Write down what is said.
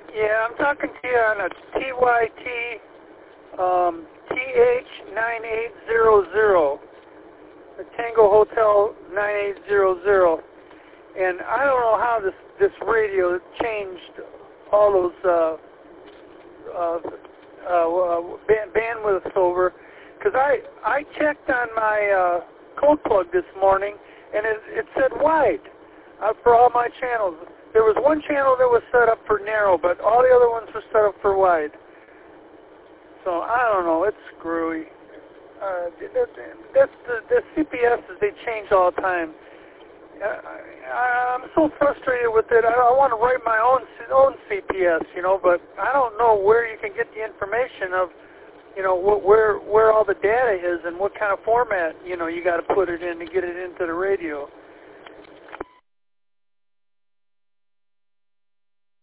Yeah, I'm talking to you on a TYT TH9800, the Tango Hotel 9800, and I don't know how this radio changed all those bandwidths over, because I checked on my code plug this morning, and it said wide for all my channels. There was one channel that was set up for narrow, but all the other ones were set up for wide. So I don't know, it's screwy. The CPSs, they change all the time. I'm so frustrated with it. I want to write my own CPS, but I don't know where you can get the information of, where all the data is and what kind of format, you got to put it in to get it into the radio.